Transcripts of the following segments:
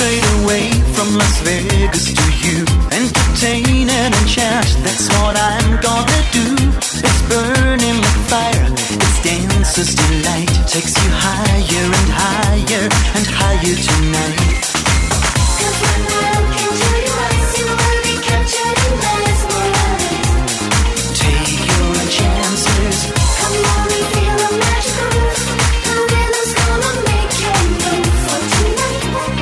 straight away from Las Vegas to you. Entertain and enchant, that's what I'm gonna do. It's burning like fire, it's dancer's delight. Takes you higher and higher and higher tonight. 'Cause when I look into your eyes, you will be captured in mesmerized. Take your chances. Come on and feel the magic groove. The rhythm's gonna make you move for tonight.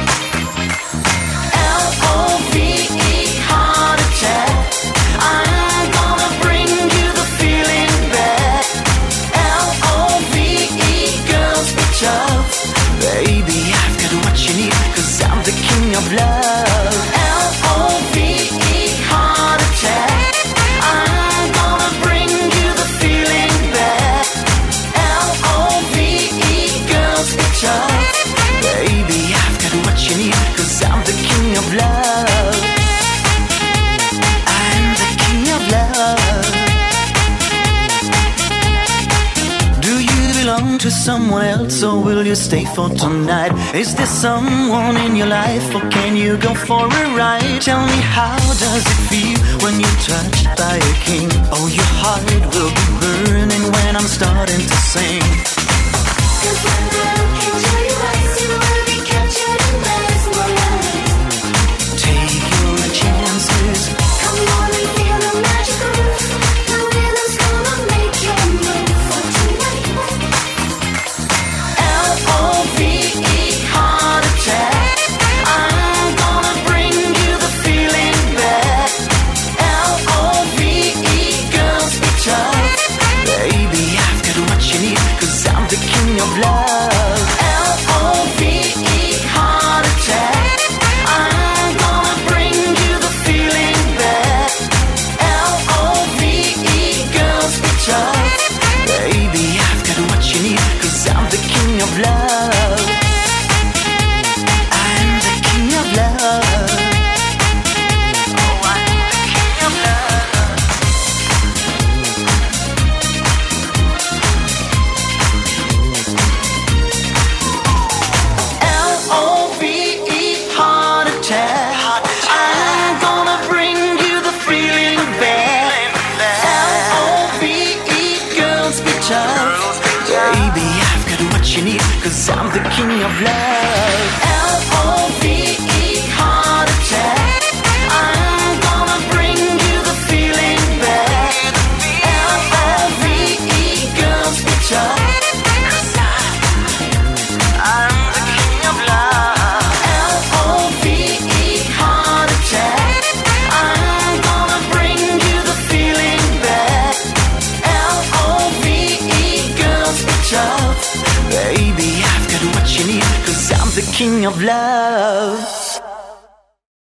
L-O-V-E, heart attack. I'm gonna bring you the feeling back. L-O-V-E, girls be tough. Baby, I've got what you need, 'cause I'm the king of love. L-O-V-E, heart attack. I'm gonna bring you the feeling back. L-O-V-E, girls be tough. Baby, I've got what you need, 'cause I'm the king of love. I'm the king of love. Do you belong to someone else, or will you stay for tonight? Is there someone in your life, or can you go for a ride? Tell me, how does it feel when you're touched by a king? Oh, your heart will be burning when I'm starting to sing. 'Cause when I look into your eyes, you will be captured in mesmerized. Take your chances. Come on and feel the magic groove. The rhythm's gonna make you move for tonight. L-O-V-E, heart attack. I'm gonna bring you the feeling back. L-O-V-E, girls be tough. Baby, I've got what you need, 'cause I'm the king of love. L-O-V-E, heart attack. I'm gonna bring you the feeling back. L-O-V-E, girls be tough. Baby, I've got what you need, 'cause I'm the king of love. I'm the king of love. Oh, I'm the king of love. L-O-V-E, heart attack. I'm gonna bring you the feeling back. L-O-V-E, girls be tough. Baby, I've got what you need, 'cause I'm the king of love. L-O-V-E, heart attack. I'm gonna bring you the feeling back. L-O-V-E, girls be tough. 'Cause I'm the king of love. L-O-V-E, heart attack. I'm gonna bring you the feeling back. L-O-V-E, girls be tough. Baby, I've got what you need, 'cause I'm the king of love.